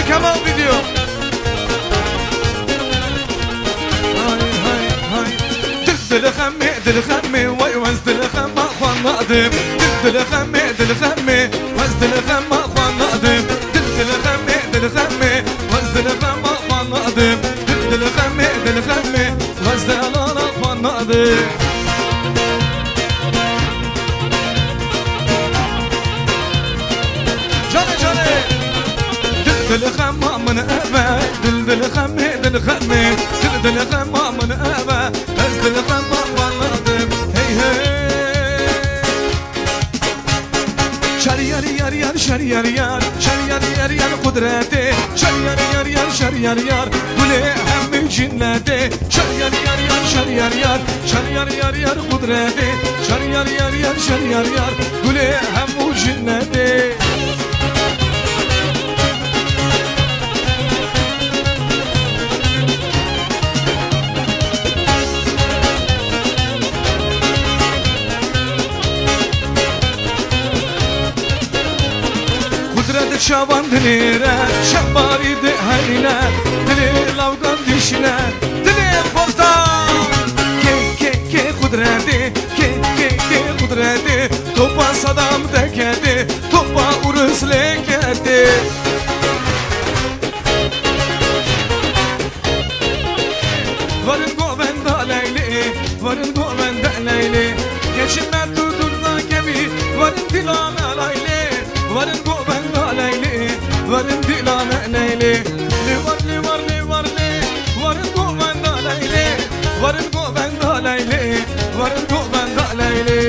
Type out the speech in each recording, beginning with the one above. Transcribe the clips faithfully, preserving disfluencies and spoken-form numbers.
Kemal video. Hay hay hay. Dil dil xemmi dil xemmi vay vaz dil xemma xannadım. Dil dil xemmi dil xemmi vaz dil xemma xannadım. Dil dil xemmi dil xemmi vaz dil xemma xannadım. Dil dil xemmi dil xemmi vaz dil xannadım. دل خما من أبا دل دل خمي دل خمي دل دل خما من أبا بس دل خما والله هي هي شر يار يار يار شر يار يار شر يار يار يار قدرتي شر يار يار يار شر يار يار ولي هم جنتي شر يار يار يار شر يار يار شر يار يار يار قدرتي شر يار يار يار شر يار يار ولي هم جنتي Şaban dilire, şabari de haline, dili lavgan dişine, dili portal. Ke ke ke kudreti, ke ke ke kudreti, topa sadam dekedi, topa urus lekedi. Varın govenda leyli, varın govenda leyli, geçinme durdurda kebi, varın dilame leyli, varın govenda leyli. Varın dilame leyli li var li var li var li varın govenda leyli varın govenda leyli varın govenda leyli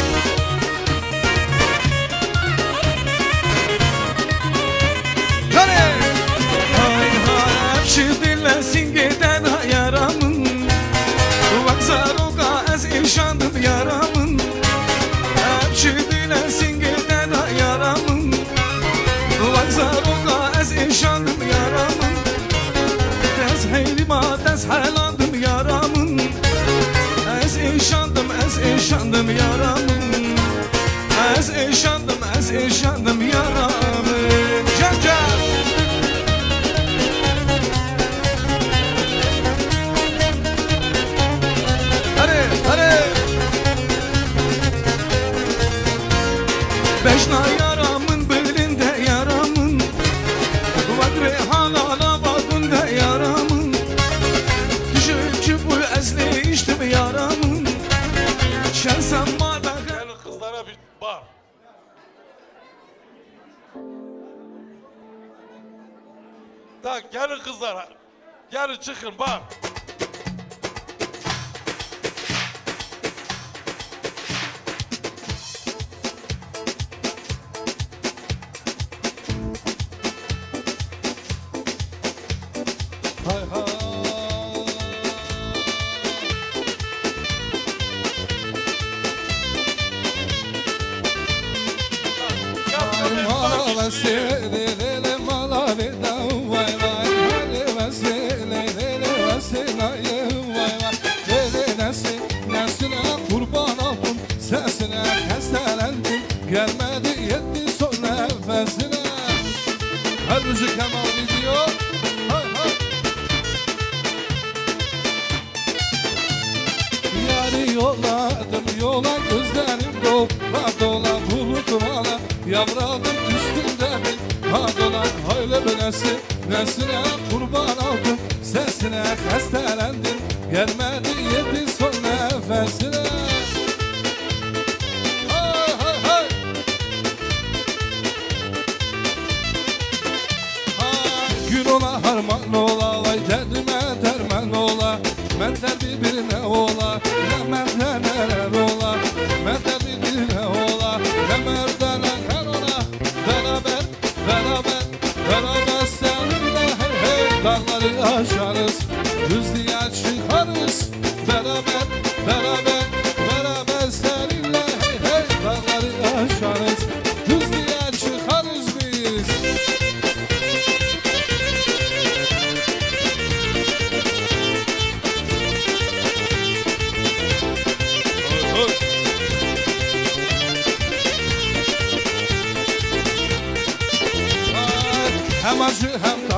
Hare hay hay şidillesin giden yaramın vaksaruka ez inşandım yaramın şidillesin giden yaramın vaksaruka İnşandım yaramın Ez heylima tez helandım yaramın Ez inşandım ez inşandım yaramın Ez inşandım ez inşandım yaramın Can can Hadi hadi Beşna yaramın belinde yaramın Rehanana bakında yaramın Düşüp bu ezli içtim yaramın Şansam var da Gelin kızlara bir bağır. Tak gelin kızlara. Gelin çıkın bağır. Gelmedi yetti son nefesine Her müzik Kemal video hay hay Yani yolladım yola gözlerim dola dola bulutlara Yavradım üstünde bir hadola Öyle bir nesil nesine kurban oldum Sesine hastalendim Gelmedi yetti son nefesine Ola harman ola vay derdime derman ola Men derdi birine ola ne merde neler ola Men derdi birine ola ne merde neler ola Beraber beraber beraber seninle hey hey Dağları aşarız düzlüğe çıkarız Beraber beraber beraber seninle hey hey Dağları aşarız düzlüğe çıkarız biz Hem acı hem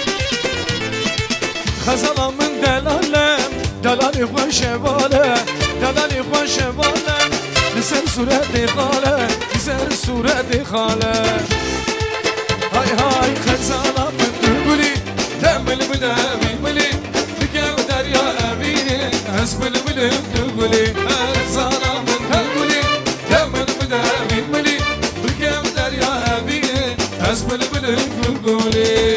دلالی خوش باله دلالی خوش باله لسر صورت خاله لسر صورت خاله های های خزالا من بلبلی دمل بلبلی بلی بگم دریا امینه از بلبلی بلبلی خزالا من بلبلی دمل بلبلی بلی بگم دریا امینه از بلبلی بلبلی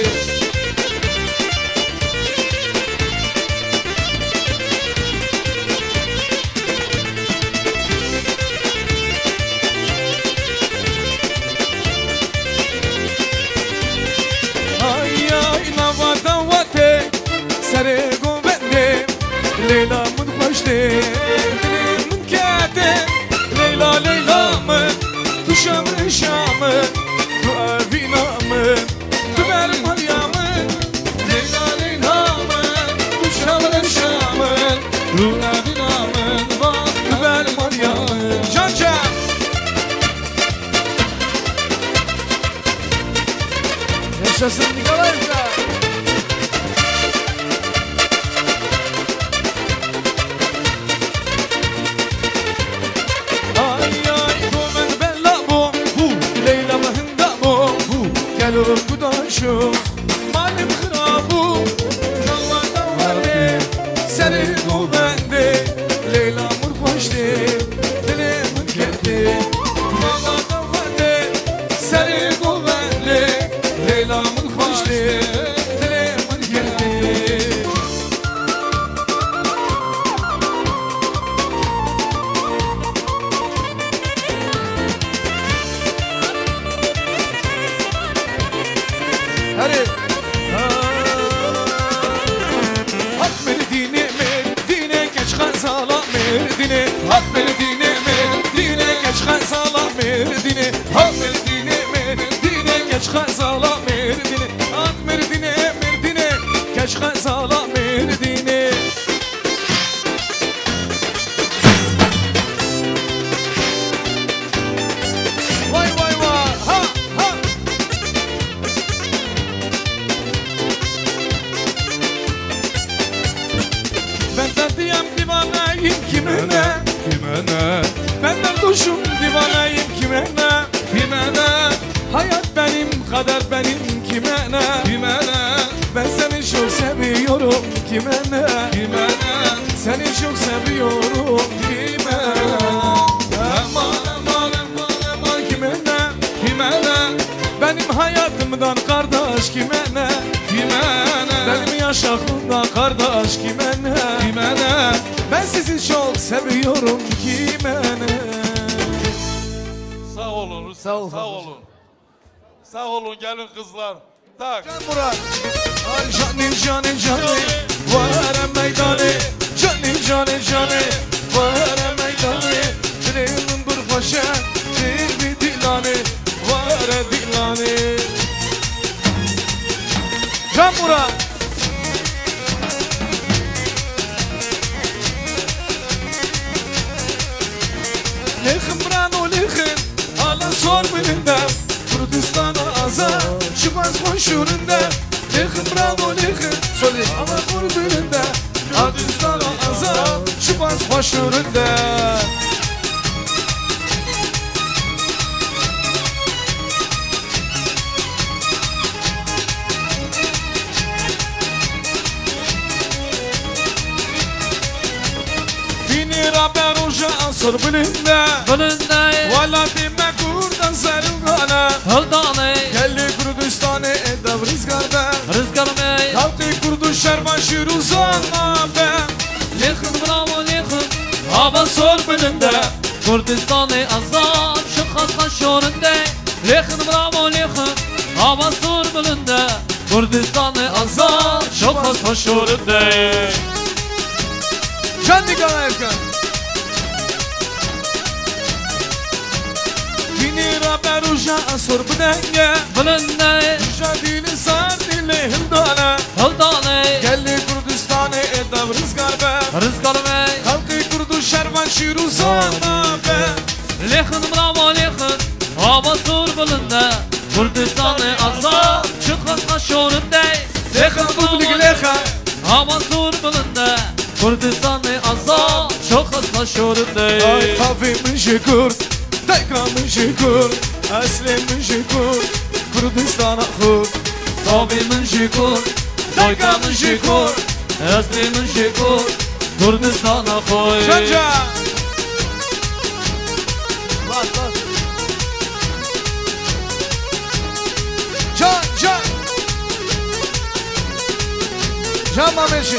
سر گوبنده لیلا من خوشته دلی من کته لیلا لیلا من تو شمر شامن تو اوینا من تو بر مریامن لیلا لیلا من تو شمر شامن تو اوینا من تو بر مریامن جان جان yaşasın Nikolay'da Kudaşo malim khrabu Jalvada vade seri go bende Leyla mur khoşde dile mun kete Jalvada vade seri go bende Leyla mur khoşde dile mun kete Hadi. Hak beni dine Medine geç khazala Medine Hak beni dine Medine geç khazala Medine Hak beni dine Medine geç khazala Medine Hak Medine Medine geç khazala Medine Vay vay vay ha ha Ben derdiyem divanayım kime ne? Kime ne? Ben derduşum divanayım kime ne? Kime ne? Hayat benim, kader benim kime ne? Kime ne? Ben seni çok seviyorum kime ne? Kime ne? Seni çok seviyorum kime ne? Aman aman aman aman kime ne? Kime ne? Benim hayatımdan kardeş kime ne? Kime ne? Benim yaşaklımdan kardeş kime ne? Kime ne? Ben sizi çok seviyorum kime ne? Sağ olun. Sağ ol, Sağ sağ ol. olun. Sağ olun gelin kızlar. Tak. Can Murat Ay canım canım canım Vara meydanı Canım canım canım Vara meydanı Dileğimin bir paşa Değil bir dilanı Vara dilanı Can Murat Lekhim brano lekhim Hala sor bilindem Kurdistan'a azar Çıkmaz boşluğunda Lekhim brano lekhim Söyle ama kurbilinde Kurdistan'a azar Çıkmaz boşluğunda Bini Rabbe roja asır bilinde Bilinde Valla dime kurdan sarılgana Hıldane Gelli Kurdistan'ı edev rızgarda Rızgar mey Kalkı kurdu şervan şiruzanma ben Lekhim bravo lekhim Hava sor bilinde Kurdistan'ı azam Şu khaskan şorinde Lekhim bravo lekhim Hava sor bilinde Kurdistan'ı azam Şu khaskan şorinde Can Nikolayevka Bini Rabbe roja asır bilinde Bilinde Roja dili sar dili hildana Hıldane Gelli Kurdistan'ı edev rızgarda Rızgar mey Kalkı kurdu şervan şiruzanma ben Lekhim bravo lekhim Hava sor bilinde Kurdistan'ı azam Şu khaskan şorinde Lekhim publik lekha Hava sor bilinde Kurdistan Kurdistan-ı azam çok hızlı şorunde Ay kavim şükür, Daykamın şükür, Eslimin şükür, Kurdistan'a kur. Kavimin şükür, Daykamın şükür, Eslimin şükür, Kurdistan'a koy. Şanca! Lan lan! Can can! Can Mameşi!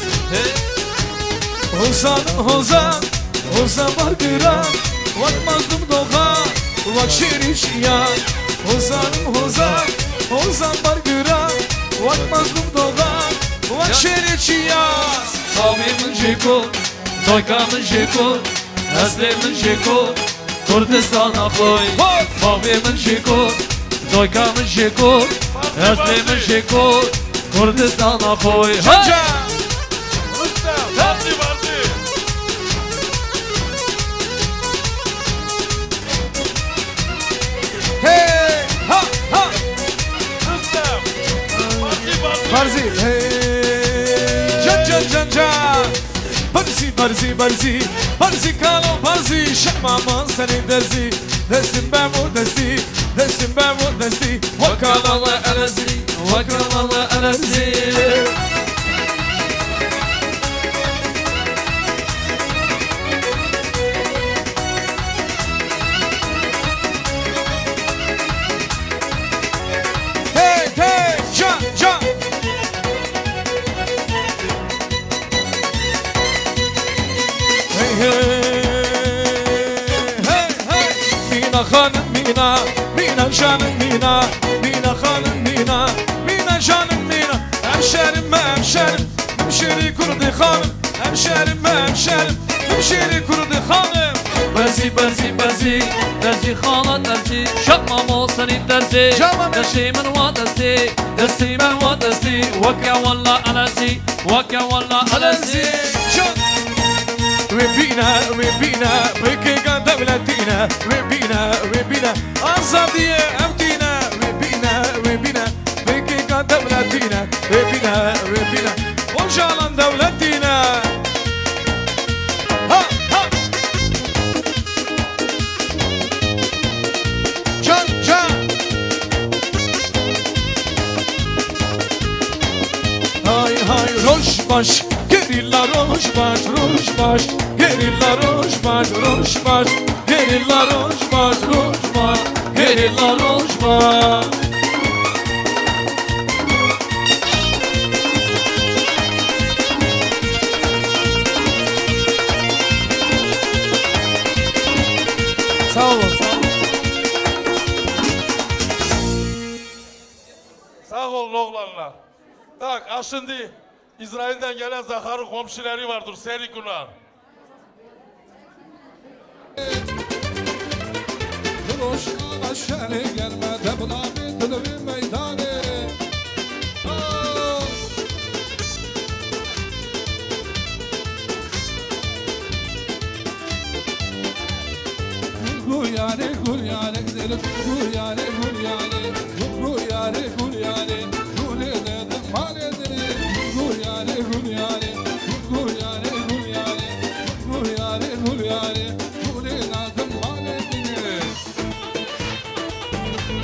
Ozan Ozan, Ozan var kıran, Vak mazlum doğa, vak şeriş ya. Ozan Ozan, Ozan var kıran, Vak mazlum doğa, vak şeriş ya. Kavimin şükür, Daykamın şükür, Eslimin şükür, Kurdistan'a koy. Kavimin şükür, Daykamın şükür, Eslimin şükür, Kurdistan'a koy. Şanca! Rüstem, Barzi Barzi. Hey! Ha ha! Rüstem, Barzi Barzi. Barzi! Hey! Can can can can! Barzi barzi barzi! Barzi kalo barzi! Şemaman seni derzi! Destim ben o desti! Destim ben o desti! Vakalalı elezi, vakalalı elezi. Hey hey! Can can! Hey hey! Hey hey! Mina hanım mina! Mina canım mina! Mina hanım mina! Mina canım mina! Hemşerim hemşerim! Hemşeri kurdu hanım! Hemşerim hemşerim! Hemşeri kurdu hanım! Berzi berzi berzi, berzi xalat derzi. Şakmam o senin derzi. Canım. Destimin va desti, destimin va desti. Vakya valla elezi, vakya valla elezi. Can! Vebina vebina! Bekega devletina! Vebina vebina! Azadiye emtina! Vebina vebina! Bekega devletina! Vebina vebina! Ocalan devletina! Ha ha! Can can! Hay hay roş baş, gerilla roş baş, roş baş, gerilla roş baş, roş baş, gerilla roş baş, roş baş, gerilla roş baş. Sağ olun, sağ olun. Sağ olun oğlanlar. Tak, ha şimdi İsrail'den gelen Zahar'ın komşuları vardır, seni kunar. Duruş aşağıya gelme debla bir tülü meydanı. Guryane guryane gidelim guryane guryane guryane guryane gule dedim maledine guryane guryane guryane guryane guryane guryane